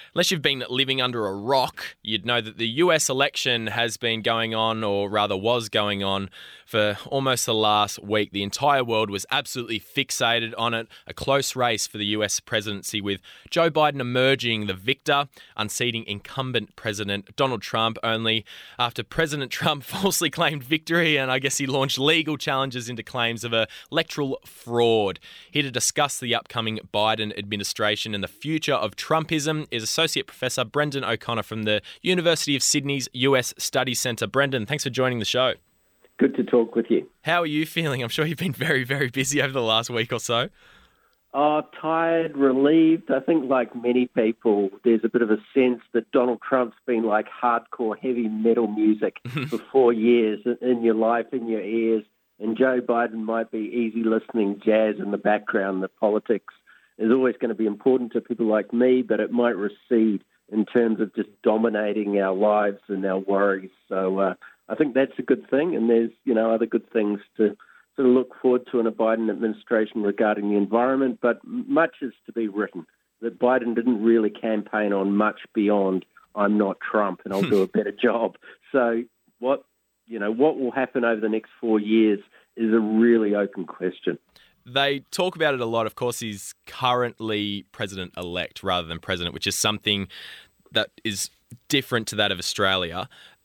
Unless you've been living under a rock, you'd know that the US election has been going on, or rather was going on, for almost the last week. The entire world was absolutely fixated on it. A close race for the US presidency, with Joe Biden emerging the victor, unseating incumbent President Donald Trump only after President Trump falsely claimed victory, and I guess he launched legal challenges into claims of electoral fraud. Here to discuss the upcoming Biden administration and the future of Trumpism is Associate Professor Brendan O'Connor from the University of Sydney's US Studies Centre. Brendan, thanks for joining the show. Good to talk with you. How are you feeling? I'm sure you've been very, very busy over the last week or so. Oh, tired, relieved. I think like many people, there's a bit of a sense that Donald Trump's been like hardcore heavy metal music for 4 years in your life, in your ears, and Joe Biden might be easy listening jazz in the background. The politics is always going to be important to people like me, but it might recede in terms of just dominating our lives and our worries. So I think that's a good thing, and there's other good things to sort of look forward to in a Biden administration regarding the environment, but much is to be written. That Biden didn't really campaign on much beyond "I'm not Trump and I'll do a better job." So what will happen over the next 4 years is a really open question. They talk about it a lot. Of course, he's currently president-elect rather than president, which is something that is different to that of Australia.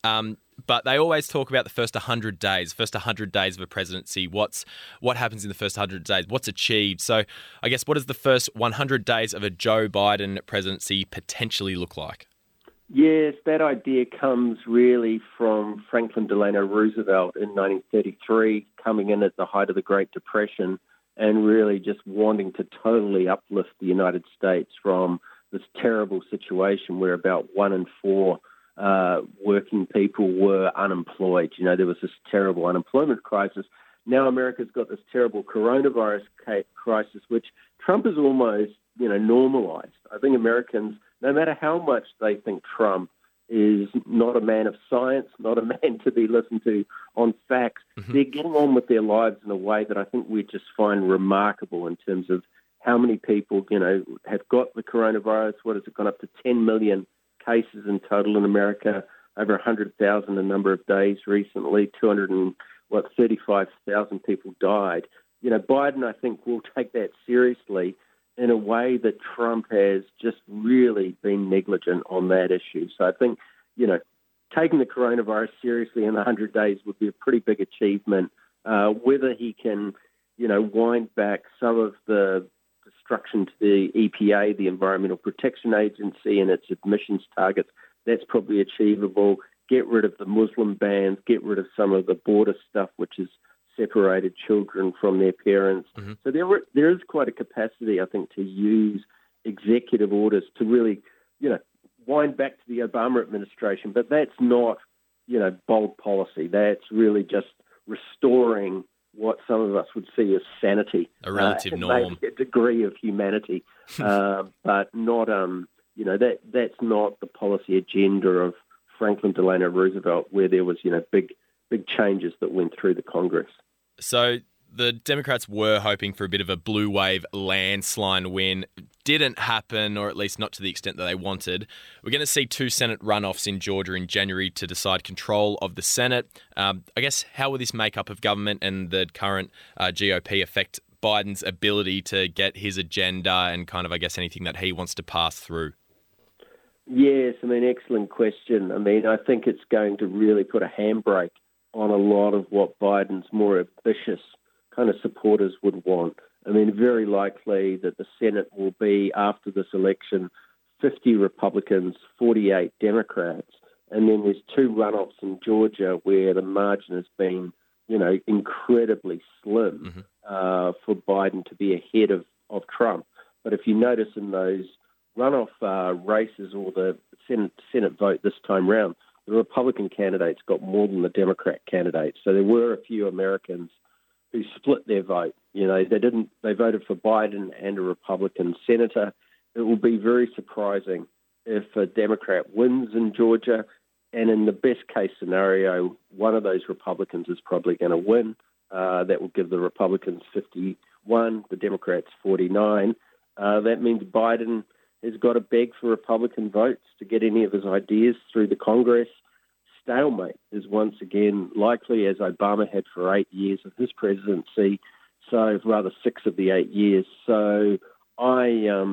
But they always talk about the first 100 days of a presidency. What happens in the first 100 days? What's achieved? So I guess what does the first 100 days of a Joe Biden presidency potentially look like? Yes, that idea comes really from Franklin Delano Roosevelt in 1933, coming in at the height of the Great Depression and really just wanting to totally uplift the United States from this terrible situation where about 1 in 4 working people were unemployed. There was this terrible unemployment crisis. Now America's got this terrible coronavirus crisis, which Trump has almost, normalized. I think Americans, no matter how much they think Trump is not a man of science, not a man to be listened to on facts, they're getting on with their lives in a way that I think we just find remarkable in terms of how many people, have got the coronavirus. What has it gone up to 10 million cases in total in America, over 100,000 a number of days recently, 35,000 people died. Biden, I think, will take that seriously in a way that Trump has just really been negligent on that issue. So I think, taking the coronavirus seriously in 100 days would be a pretty big achievement. Whether he can, wind back some of the destruction to the EPA, the Environmental Protection Agency, and its emissions targets, that's probably achievable. Get rid of the Muslim bans, get rid of some of the border stuff, which has separated children from their parents. So there is quite a capacity, I think, to use executive orders to really, wind back to the Obama administration. But that's not, bold policy. That's really just restoring what some of us would see as sanity. A relative norm. A degree of humanity. But not, that's not the policy agenda of Franklin Delano Roosevelt, where there was, big changes that went through the Congress. So the Democrats were hoping for a bit of a blue wave landslide win. Didn't happen, or at least not to the extent that they wanted. We're going to see 2 Senate runoffs in Georgia in January to decide control of the Senate. I guess, how will this makeup of government and the current GOP affect Biden's ability to get his agenda and kind of, I guess, anything that he wants to pass through? Yes, excellent question. I think it's going to really put a handbrake on a lot of what Biden's more ambitious kind of supporters would want. Very likely that the Senate will be, after this election, 50 Republicans, 48 Democrats, and then there's 2 runoffs in Georgia where the margin has been, incredibly slim for Biden to be ahead of Trump. But if you notice in those runoff races or the Senate vote this time round, the Republican candidates got more than the Democrat candidates. So there were a few Americans who split their vote. They voted for Biden and a Republican senator. It will be very surprising if a Democrat wins in Georgia, and in the best case scenario, one of those Republicans is probably going to win. That will give the Republicans 51, the Democrats 49. That means Biden has got to beg for Republican votes to get any of his ideas through the Congress. Stalemate is once again likely, as Obama had for 8 years of his presidency, so rather 6 of the 8 years. So I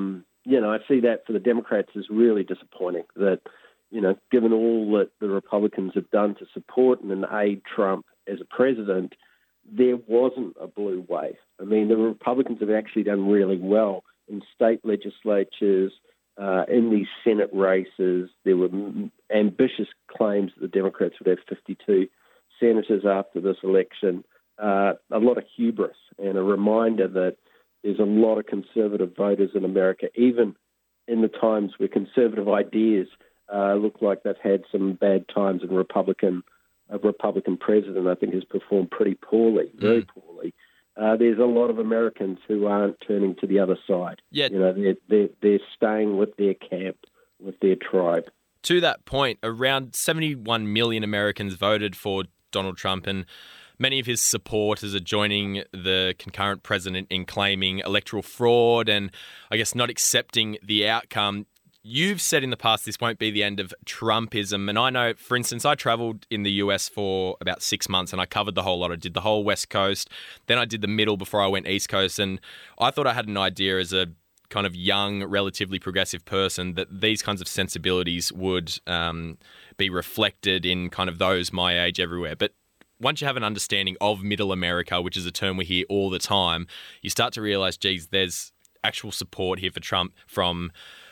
see that for the Democrats as really disappointing that, given all that the Republicans have done to support and aid Trump as a president, there wasn't a blue wave. I mean, the Republicans have actually done really well in state legislatures, in these Senate races. There were ambitious claims that the Democrats would have 52 senators after this election. A lot of hubris and a reminder that there's a lot of conservative voters in America, even in the times where conservative ideas look like they've had some bad times, and a Republican president, I think, has performed pretty poorly, very poorly. There's a lot of Americans who aren't turning to the other side. Yeah. They're staying with their camp, with their tribe. To that point, around 71 million Americans voted for Donald Trump, and many of his supporters are joining the concurrent president in claiming electoral fraud and, I guess, not accepting the outcome. You've said in the past this won't be the end of Trumpism. And I know, for instance, I travelled in the US for about 6 months and I covered the whole lot. I did the whole West Coast. Then I did the middle before I went East Coast. And I thought I had an idea as a kind of young, relatively progressive person that these kinds of sensibilities would be reflected in kind of those my age everywhere. But once you have an understanding of middle America, which is a term we hear all the time, you start to realise, geez, there's actual support here for Trump from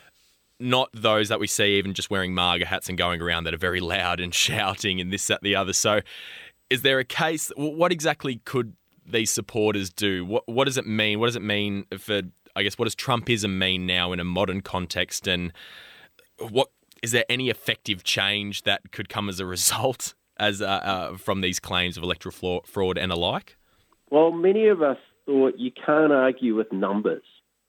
not those that we see even just wearing MAGA hats and going around that are very loud and shouting and this, that, the other. So is there a case? What exactly could these supporters do? What does it mean? What does it mean for, I guess, what does Trumpism mean now in a modern context? And is there any effective change that could come as a result from these claims of electoral fraud and alike? Well, many of us thought you can't argue with numbers.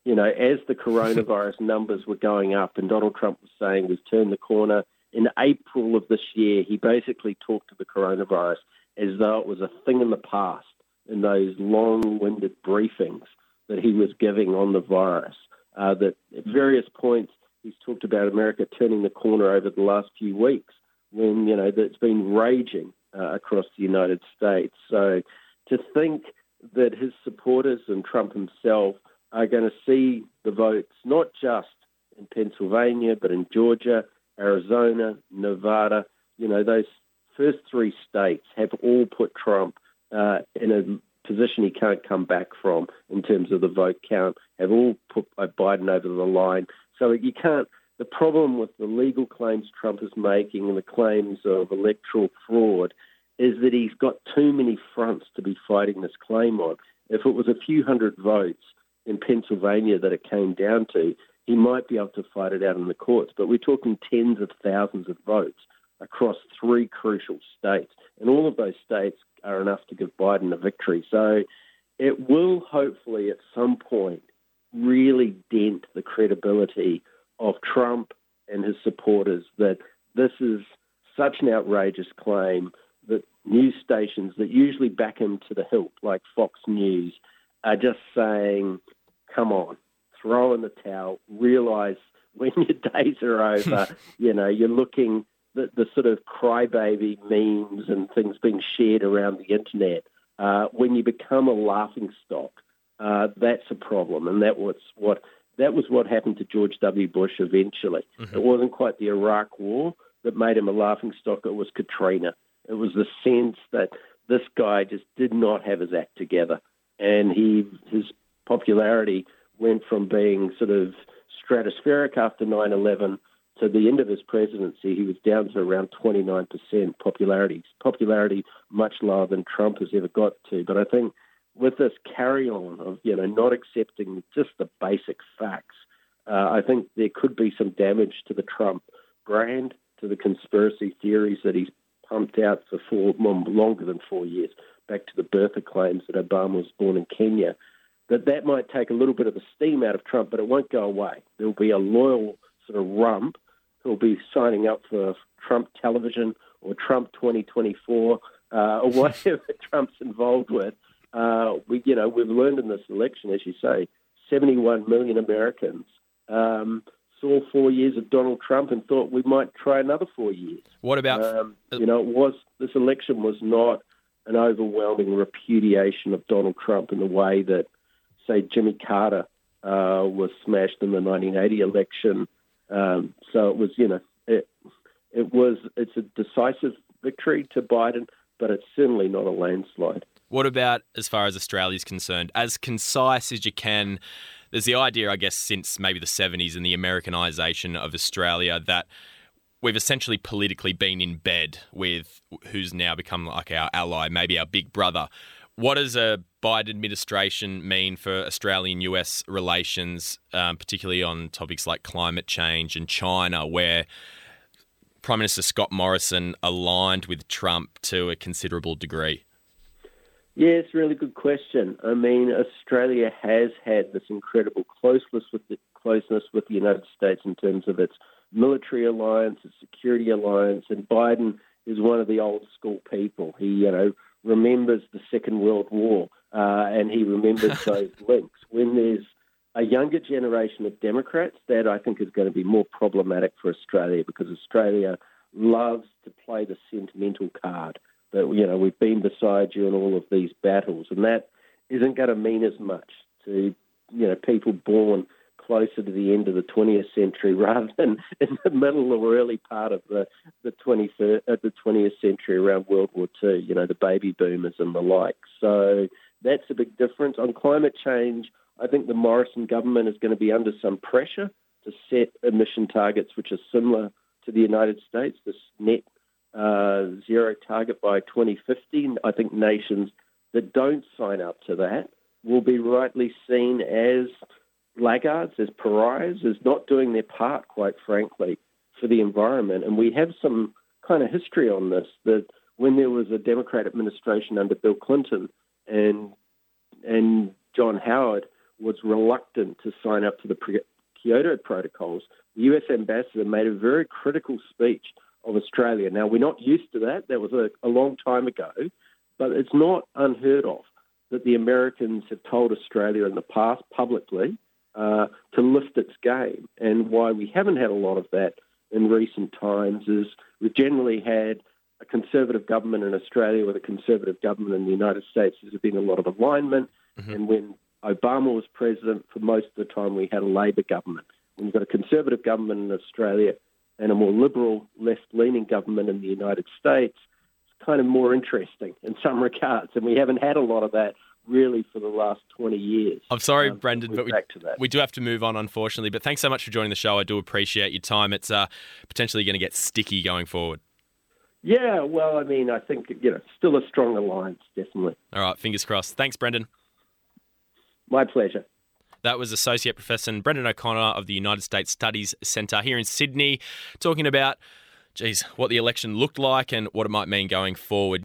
As the coronavirus numbers were going up and Donald Trump was saying we've turned the corner, in April of this year, he basically talked to the coronavirus as though it was a thing in the past in those long-winded briefings that he was giving on the virus. That at various points he's talked about America turning the corner over the last few weeks when, that's been raging across the United States. So to think that his supporters and Trump himself are going to see the votes not just in Pennsylvania, but in Georgia, Arizona, Nevada. Those first 3 states have all put Trump in a position he can't come back from in terms of the vote count, have all put Biden over the line. So you can't. The problem with the legal claims Trump is making and the claims of electoral fraud is that he's got too many fronts to be fighting this claim on. If it was a few hundred votes in Pennsylvania that it came down to, he might be able to fight it out in the courts. But we're talking tens of thousands of votes across 3 crucial states. And all of those states are enough to give Biden a victory. So it will hopefully at some point really dent the credibility of Trump and his supporters that this is such an outrageous claim that news stations that usually back him to the hilt, like Fox News, are just saying, come on, throw in the towel, realise when your days are over, you're looking the sort of crybaby memes and things being shared around the internet. When you become a laughingstock, that's a problem. And that was what happened to George W. Bush eventually. Mm-hmm. It wasn't quite the Iraq War that made him a laughingstock. It was Katrina. It was the sense that this guy just did not have his act together. And his popularity went from being sort of stratospheric after 9/11 to the end of his presidency. He was down to around 29% popularity much lower than Trump has ever got to. But I think with this carry-on of, not accepting just the basic facts, I think there could be some damage to the Trump brand, to the conspiracy theories that he's pumped out for longer than 4 years, back to the birther claims that Obama was born in Kenya, that might take a little bit of the steam out of Trump, but it won't go away. There'll be a loyal sort of rump who'll be signing up for Trump television or Trump 2024 or whatever Trump's involved with. We've learned in this election, as you say, 71 million Americans saw 4 years of Donald Trump and thought we might try another 4 years. What about... this election was not an overwhelming repudiation of Donald Trump in the way that, say, Jimmy Carter was smashed in the 1980 election. So it was, it's a decisive victory to Biden, but it's certainly not a landslide. What about as far as Australia's concerned? As concise as you can, there's the idea, I guess, since maybe the 70s and the Americanisation of Australia that we've essentially politically been in bed with who's now become like our ally, maybe our big brother. What does a Biden administration mean for Australian-US relations, particularly on topics like climate change and China, where Prime Minister Scott Morrison aligned with Trump to a considerable degree? Yeah, it's a really good question. I mean, Australia has had this incredible closeness with the United States in terms of its military alliance, its security alliance, and Biden is one of the old school people. He, remembers the Second World War, and he remembers those links. When there's a younger generation of Democrats, that I think is going to be more problematic for Australia because Australia loves to play the sentimental card. That, we've been beside you in all of these battles, and that isn't going to mean as much to, people born closer to the end of the 20th century rather than in the middle or early part of the 20th century around World War II, the baby boomers and the like. So that's a big difference. On climate change, I think the Morrison government is going to be under some pressure to set emission targets which are similar to the United States, this net zero target by 2050. I think nations that don't sign up to that will be rightly seen as laggards, as pariahs, as not doing their part, quite frankly, for the environment. And we have some kind of history on this, that when there was a Democrat administration under Bill Clinton and John Howard was reluctant to sign up to the Kyoto protocols, the US ambassador made a very critical speech of Australia. Now, we're not used to that. That was a long time ago, but it's not unheard of that the Americans have told Australia in the past publicly to lift its game. And why we haven't had a lot of that in recent times is we've generally had a conservative government in Australia with a conservative government in the United States. There's been a lot of alignment. Mm-hmm. And when Obama was president, for most of the time we had a Labor government. When you've got a conservative government in Australia and a more liberal, left-leaning government in the United States, it's kind of more interesting in some regards. And we haven't had a lot of that really for the last 20 years. I'm sorry, Brendan, but we do have to move on, unfortunately. But thanks so much for joining the show. I do appreciate your time. It's potentially going to get sticky going forward. Yeah, well, I mean, I think, still a strong alliance, definitely. All right, fingers crossed. Thanks, Brendan. My pleasure. That was Associate Professor Brendan O'Connor of the United States Studies Centre here in Sydney, talking about, what the election looked like and what it might mean going forward.